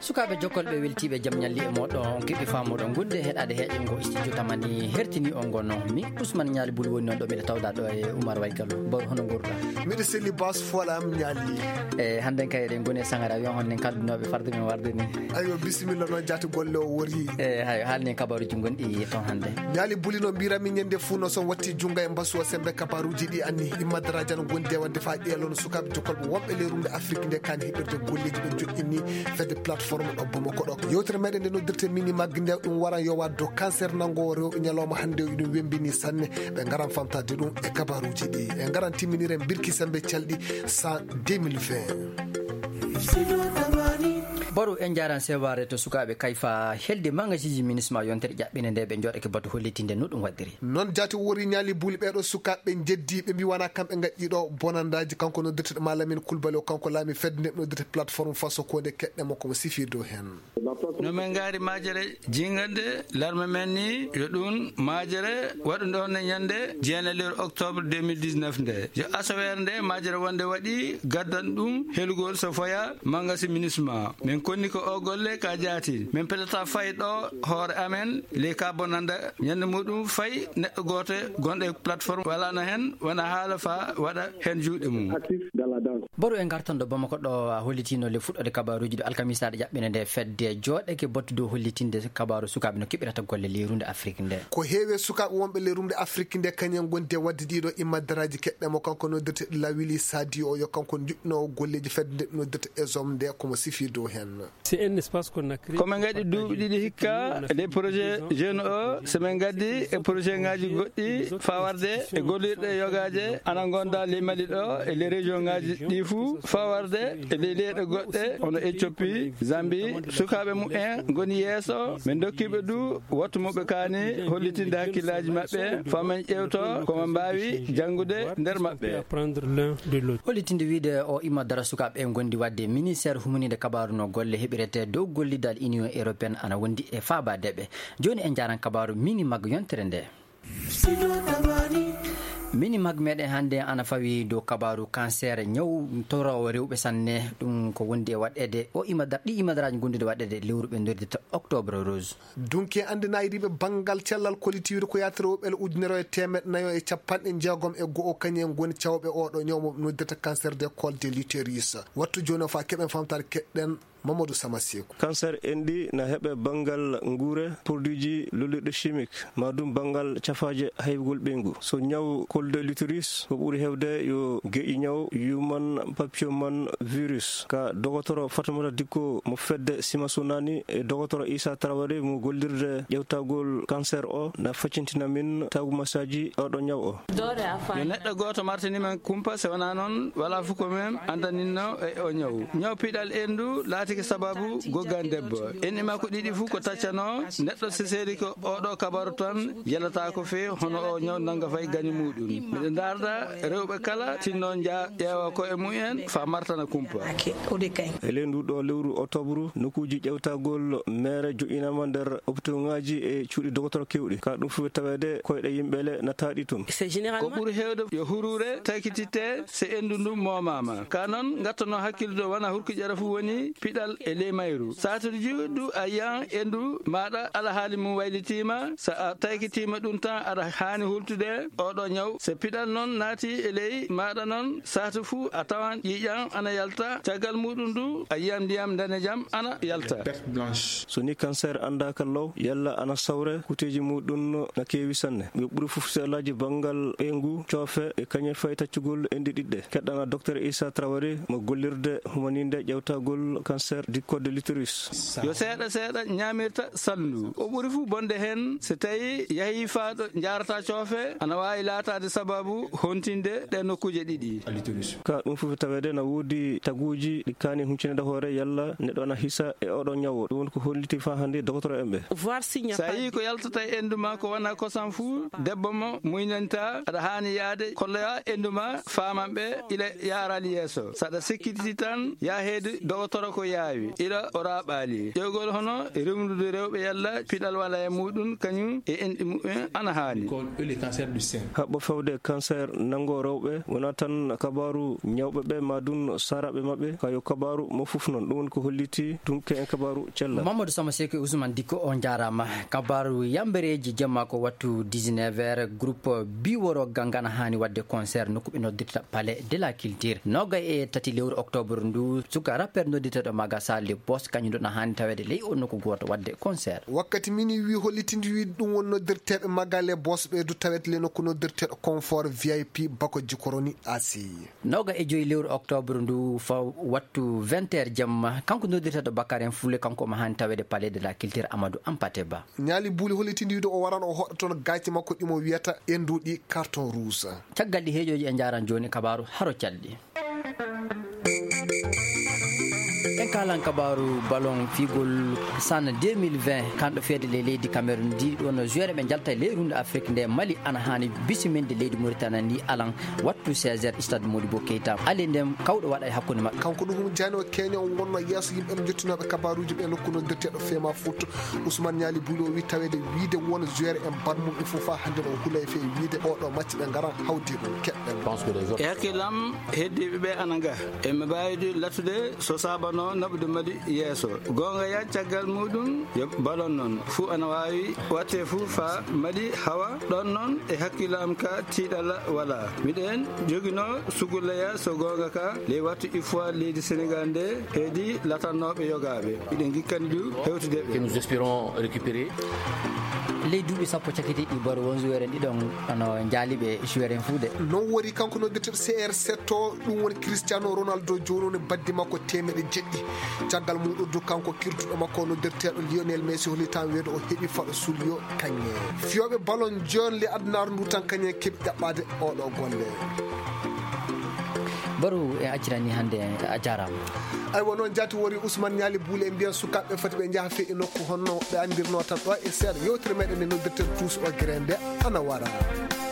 sukaɓe jokkolɓe weltiɓe jaam ñalli e moɗon on keɓi famuɗo gudde heɗade heƴingo studio tamani hertini on gonno mi Ousmane Ñaali Buli woni noon ɗo mbiɗa tawɗa ɗo e Oumar Waygallo bor hono gurɗa miɗo selli bas foɗam ñalli e hannden kay eɗen goni e Sangara wiyan honnen kaldunoɓe farde men warde ni ayo bisimilla noon jaati golle o wori e hayo haalni kabaruji gonɗi toon hannde ñaali Buli no mbirami ñande fuu no son watti junga e mbasu o sembe kabaruji ɗi anni immadaraji no gondi e wadde fa ƴeelono sukaɓe jokkolɓe wonɓe lerumde Afrique nde kani heɓirde golleji ɓe joƴƴini fedde plateforme ɗo Bamako ɗo yewtere meɗen nde noddirte mini maggue nde ɗum wara yo waddo cancer nango rewɓe ñalawma hannde ɗum wembini sanne ɓe garan famtade ɗum e kabaruji ɗi e garan timminiren birki sembe calɗi 2020 baru en jaran seware to sukaɓe kayfa helde magasiji ministre yontere ƴaɓɓine nde ɓe jooɗake batu hollitinde no ɗum waddiri noon jaati wori Ñaali Buli ɓeɗo sukaɓe jeddi ɓe mbi wona kamɓe gaddiɗo bonandaji kanko noddirteɗo Malamine Coulibaly o kanko laami fedde nde noddirte plateforme façon kode keɗɗemo komo sifi dow hen no men gaari majere jingande larme men ni yo ɗum majere waɗu ɗon ne ñande jeenalewru octobre 2019 nde yo asawere nde majere wonde waɗi gaddan ɗum helugol so foya magasi ministre min konni ko o golle ka jaati min pelata fay ɗo hoore amen le ka bonanda ñande muɗum fay neɗɗo goto gonɗo plateforme walano hen wona haala fa waɗa hen juuɗe mum baru en gartan ɗo Bamako ɗo a hollitino le fuɗɗode kabaruji ɗo alkamisaɗe ƴaɓɓine nde fedde jooɗake battude hollitinde kabaru sukaɓe no keɓirata golle lerunde Afrique nde ko heewe sukaɓe wonɓe lerumde Afrique nde kañen gondi e wadde ɗiɗo immaddaraji keɗɗemo kanko noddirte Lawili Sadio o yo kanko juɓɓino golleji fedde nde noddirte ESOM nde komo sifi dow hen komin gaddi duuɓi ɗiɗi hikka les projet jeune o somin gaddi e projet ngaji goɗɗi fawarde e gollirɗe yogaje ana gonda les Mali ɗo e les région ngaji ɗi fou fawarde e les leyɗe goɗɗe hono Éthiopie Zambie sukaɓe mumen goni yeeso min dokkiɓe du wattu moɓe kaani hollitinde hakkillaji mabɓe famen ƴewto komo mbawi janggude nder mabɓe hollitinde wiide o immadara sukaɓe gondi wadde ministére humanide kabaru no golle heɓirete dow gollidal union européenne ana wondi e faabadeɓe joni en jaran kabaru mini maggo yontere nde mini mag meɗen hannde ana fawi dow kabaru cancer ñaw torowo rewɓe sanne ɗum ko wondi e waɗede o ɗi imadaraji gondude waɗede lewru ɓe dordita octobre rose dunki andinayiriɓe banggal cellal kolitiwde ko yatra woɓɓele ujunere e temeɗe nayo e capanɗe jeegom e go'o kañen goni cawɓe oɗo ñawmo noddirta cancer de col de l'utérus wattu joni o fa keɓen famtade keɗɗen Mamadou Samasekou cancer endi na heɓe bangal nguure produit ji lolirɗe chimique madum bangal cafaje haygol ɓengu so ñaw col de l'utérus ko ɓuuri hewde yo geƴi ñaw human papilloma virus ka dogotoro Fatumata Dikko mo fedde Simasunani e dogotoro Issa Traoré mo gollirde ƴewtagol cancer o na faccintina min tagu masaji oɗo ñaw o yo neɗɗo goto martanimen kumpa se wona noon wala fof ko men andaninno e o ñaw piɗal endu laati sababu goggan debbo en ima ko ɗiɗi fuu ko taccano neɗɗo so seedi ko oɗo kabaru tan yalata ko fe hono o ñaw nanga fay gañu muɗum miɗe darda rewɓe kala tinno ƴeewa ko e mumen fa martana kumpa e ley nduɗo lewru octobre nokkuji ƴewtagol maire joƴinama nder hôpital ngaji e cuuɗi docteur kewɗi ka ɗum fu tawede koyɗe yimɓele nataɗi toon ko ɓuuri hewde yo hurure taykititte se endu ndu momama ka noon gattono hakkille do wona hurki ƴara fu woni piɗal e ley mayru satude juɗɗu a yiyan endu maɗa ala haali mum waylitima sa a taykitima ɗum tan aɗa hani hultude oɗo ñaw so piɗal noon naati e ley maɗa noon satu fou a tawan ƴiƴan ana yalta caggal muɗum du a yiyam ndiyam danejam ana yalta so ni cancer andaka law yalla ana sawre kuteji muɗum na kewi sanne ɓe ɓuuri foof sehlaji bangal ɓengu coofe e kañe fay taccugol endi ɗiɗɗe keɗɗana docteur Issa Traoré mo gollirde humaninde ƴewtagol cancer du col de l'utérus yo seeɗa ñamirta sandu o ɓuuri fuu bonde hen so tawi yahi faaɗo jarata coofe ana wawi laatade sababu hontinde ɗe nokkuje ɗiɗi ka ɗum fof tawede na woodi taguji ɗi kani huccinede hoore yalla neɗɗo ana hisa e oɗo ñawo ɗum woni ko holliti fa hannde docteur en ɓe sa yi ko yaltata e enduma ko wona kosam fuu debbo mo muynanta aɗa hani yaade kolloya enduma famanɓe ila yarali yeeso saɗa sikkiti tan ya heedi docteur ko ya yaawi ila ora baali jogol hono remdude rewbe yalla pidal wala e mudun kanyum e endi mu'en ana haani le cancer du sein habbo fawde cancer nango rewbe wona tan kabaru nyawbe be madun sarabe mabbe kayo kabaru mo fuf non dum ko holliti dunke en kabaru cella Mamadou Samaseko Ousmane Diko on jarama kabaru yambereji jamma ko wattu 19h groupe biworo gangana hani wadde concert nokube noddirta palais de la culture noga e tati lewru octobre ndu suka rapper noddirta do maga salle boss kanyudo na hani tawede ley on noko goto wadde concert wakkati mini wi hollitindi wi dum won noddirtebe magale boss be du tawet le noko noddirtedo confort VIP bako jikoroni asi noga e joyi lewru octobre ndu fa wattu 20h jamma kanko noddirta do Bakaren Foule kanko ma hani tawede palais de la culture Amadou Ampateba nyali buli hollitindi do o waran o hoddo ton gacci makko dimo wiyata endudi carton rouge caggal di hejoji e jaran joni kabaru haro caldi en kalan kabaru ballon figol san 2020 kando fede le leydi Cameroun di don joueur be jalta leerunde Afrique nde Mali ana hani bisimende leydi Mauritanie ni alan wattu 16h stade Modibo Keita ale ndem kawdo wada e hakkunde makko kanko dum jani Kenya on wonno yeso yimbe en jottinobe kabaruji be nokkuno dirtedo fema foot Ousmane Nyali Bulo wi tawede wiide won joueur en barmum il faut fa hande o hulay fe wiide o do match be ngara hawdi dum kedden yakilam heddibe be ananga e me baydi latude so sabano nabdu madi yeso gonga ya caggal mudum yo balon non fu ana wawi watte fu fa madi hawa don non e hakkilam ka tidala wala miden jogino sugulla ya so gonga ka le wattu ifwa leydi Sénégal nde hedi latanobe yogabe miden gikkandu hewtude que nous espérons récupérer ley duuɓi sappo cakiti ɗi bor won joueur en ɗiɗon ano jaaliɓe joueur en fuude non wori kanko noddirteɗo CR7 to ɗum woni Cristiano Ronaldo jononi baddi makko temeɗe jeɗɗi caggal muɗum du kanko kirduɗo makko noddirteɗo Lionel Messi holi tan weedo o heeɓi faɗo sulyo kañe fiyoɓe ballon jon le addunaru ndu tan kañe keɓi ɗaɓɓade oɗo golle baru e accirani hande a jarama ay wonon jati wori Ousmane Nyali Boule mbiya sukaɓe fati ɓe jaaha fe e nokku honno ɓe andirno tan ɗo e seeɗa yewtere meɗen e noddirten tous o grende ana wara